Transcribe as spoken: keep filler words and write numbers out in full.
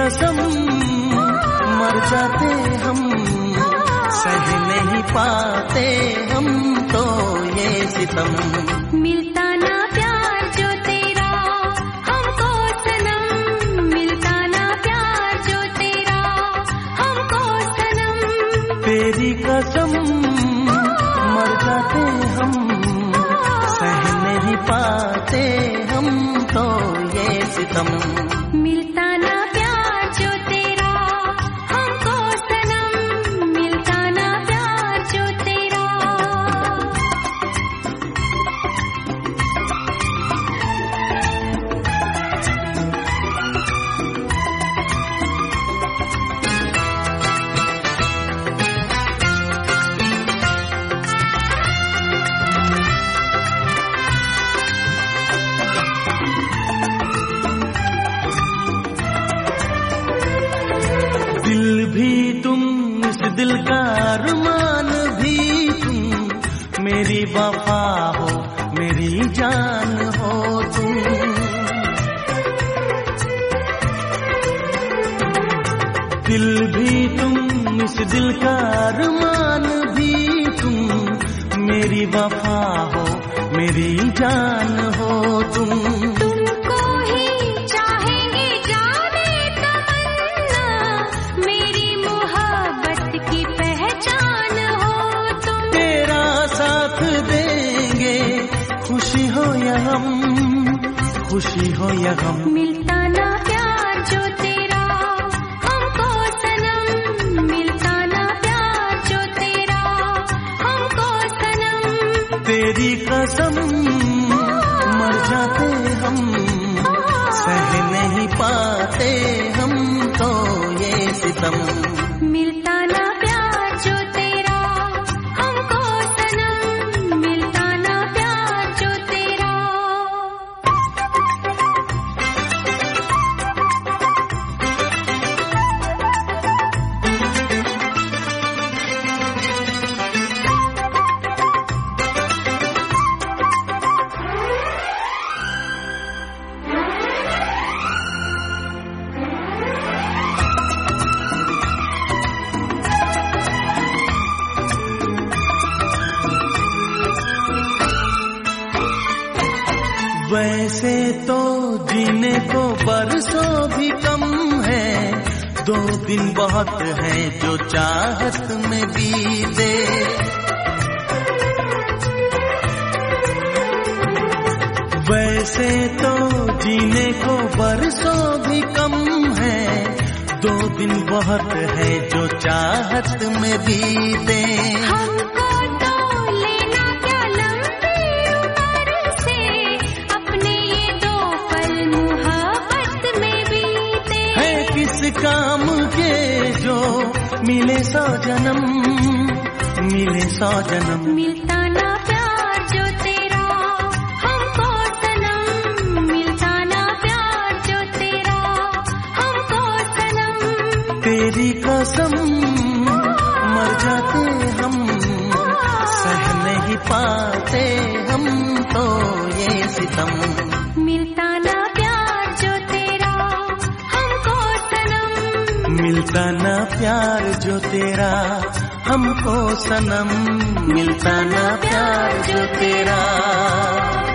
कसम मर जाते हम, सह नहीं पाते हम तो ये सितम। मिलता ना प्यार जो तेरा हमको सनम, मिलता ना प्यार जो तेरा हमको सनम। तेरी कसम मर जाते हम, सह नहीं पाते हम तो ये सितम। मिलता ना प्यार जो तेरा हमको सनम, मिलता ना प्यार जो तेरा। दिल भी तुम, इस दिल का अरमान भी तुम, मेरी वफा हो मेरी जान हो तुम। दिल भी तुम, इस दिल का अरमान भी तुम, मेरी वफा हो मेरी जान हो तुम। तुमको ही चाहेंगे जाने तमन्ना, मेरी मोहब्बत की पहचान हो तुम। तेरा साथ देंगे खुशी हो या गम, खुशी हो या गम। मिलता ना प्यार जो तेरा हमको सनम, मिलता ना प्यार जो तेरा हमको सनम। तेरी कसम मर जाते हम, सह नहीं पाते हम तो ये सितम। मिलता ना प्यार जो तेरा हमको सनम, मिलता ना प्यार जो तेरा। वैसे तो जीने को बरसों भी कम है, दो दिन बहुत है जो चाहत में बीते। वैसे तो जीने को बरसों भी कम है, दो दिन बहुत है जो चाहत में बीते। हमको तो लेना क्या लंबी उम्र से, अपने ये दो पल मोहब्बत में बीते। है किस काम के जो मिले सौ जन्म, मिले सौ जन्म। मिलता ना प्यार जो तेरा हमको सनम, मिलता ना प्यार जो तेरा हमको सनम। तेरी कसम मर जाते हम, सह नहीं पाते हम तो ये सितम। मिलता ना प्यार जो तेरा हमको सनम, मिलता ना प्यार जो तेरा हमको सनम, मिलता ना प्यार जो तेरा।